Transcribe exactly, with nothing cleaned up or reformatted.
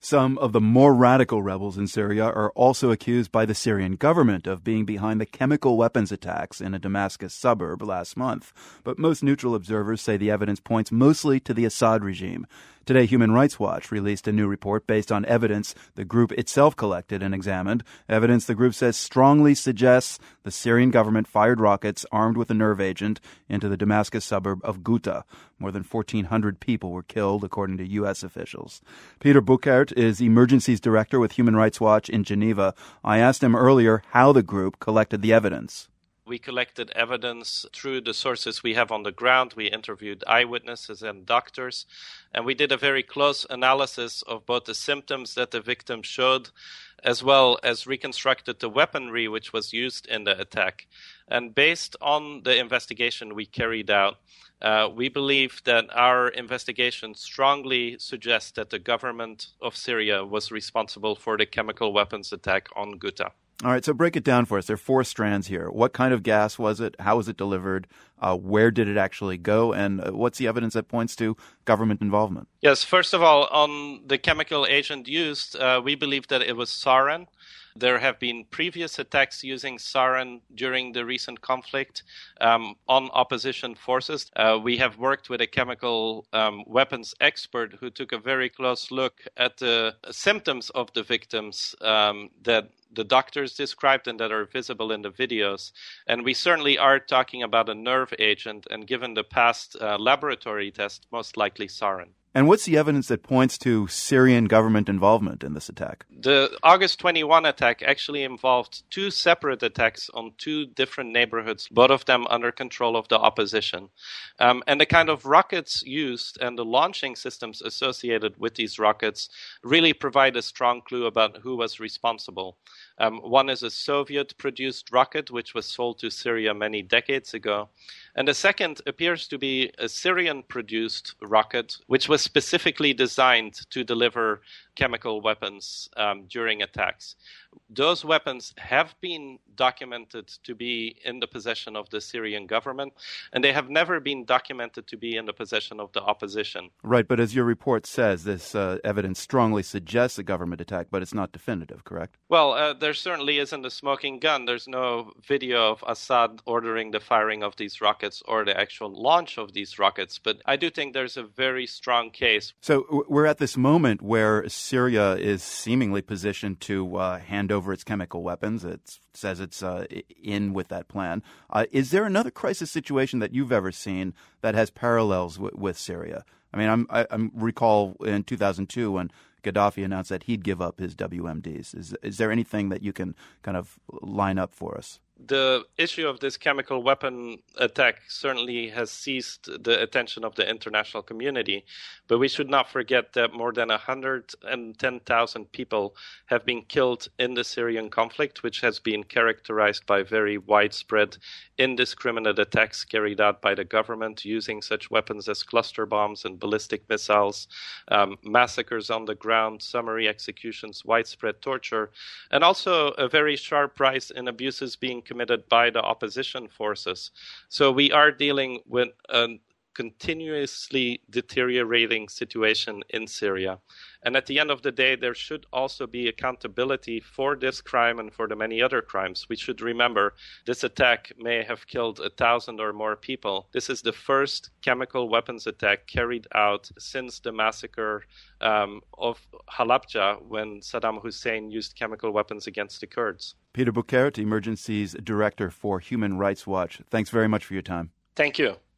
Some of the more radical rebels in Syria are also accused by the Syrian government of being behind the chemical weapons attacks in a Damascus suburb last month. But most neutral observers say the evidence points mostly to the Assad regime. Today, Human Rights Watch released a new report based on evidence the group itself collected and examined. Evidence the group says strongly suggests the Syrian government fired rockets armed with a nerve agent into the Damascus suburb of Ghouta. More than fourteen hundred people were killed, according to U S officials. Peter Bouckaert is Emergencies Director with Human Rights Watch in Geneva. I asked him earlier how the group collected the evidence. We collected evidence through the sources we have on the ground. We interviewed eyewitnesses and doctors, and we did a very close analysis of both the symptoms that the victim showed, as well as reconstructed the weaponry which was used in the attack. And based on the investigation we carried out, uh, we believe that our investigation strongly suggests that the government of Syria was responsible for the chemical weapons attack on Ghouta. All right, so break it down for us. There are four strands here. What kind of gas was it? How was it delivered? Uh, where did it actually go? And uh, what's the evidence that points to government involvement? Yes, first of all, on the chemical agent used, uh, we believe that it was sarin. There have been previous attacks using sarin during the recent conflict um, on opposition forces. Uh, we have worked with a chemical um, weapons expert who took a very close look at the symptoms of the victims um, that the doctors described and that are visible in the videos. And we certainly are talking about a nerve agent, and given the past uh, laboratory test, most likely sarin. And what's the evidence that points to Syrian government involvement in this attack? The August twenty-first attack actually involved two separate attacks on two different neighborhoods, both of them under control of the opposition. Um, and the kind of rockets used and the launching systems associated with these rockets really provide a strong clue about who was responsible. Um, one is a Soviet-produced rocket, which was sold to Syria many decades ago. And the second appears to be a Syrian-produced rocket, which was specifically designed to deliver chemical weapons um, during attacks. Those weapons have been documented to be in the possession of the Syrian government, and they have never been documented to be in the possession of the opposition. Right, but as your report says, this uh, evidence strongly suggests a government attack, but it's not definitive, correct? Well, uh, there certainly isn't a smoking gun. There's no video of Assad ordering the firing of these rockets or the actual launch of these rockets, but I do think there's a very strong case. So we're at this moment where Syria is seemingly positioned to uh, hand over its chemical weapons. It says it's uh, in with that plan. Uh, is there another crisis situation that you've ever seen that has parallels w- with Syria? I mean, I'm, I I'm recall in two thousand two when Gaddafi announced that he'd give up his W M Ds. Is is there anything that you can kind of line up for us? The issue of this chemical weapon attack certainly has seized the attention of the international community, but we should not forget that more than one hundred ten thousand people have been killed in the Syrian conflict, which has been characterized by very widespread, indiscriminate attacks carried out by the government using such weapons as cluster bombs and ballistic missiles, um, massacres on the ground, summary executions, widespread torture, and also a very sharp rise in abuses being committed by the opposition forces. So we are dealing with a continuously deteriorating situation in Syria. And at the end of the day, there should also be accountability for this crime and for the many other crimes. We should remember this attack may have killed a thousand or more people. This is the first chemical weapons attack carried out since the massacre um, of Halabja, when Saddam Hussein used chemical weapons against the Kurds. Peter Bouckaert, Emergencies Director for Human Rights Watch. Thanks very much for your time. Thank you.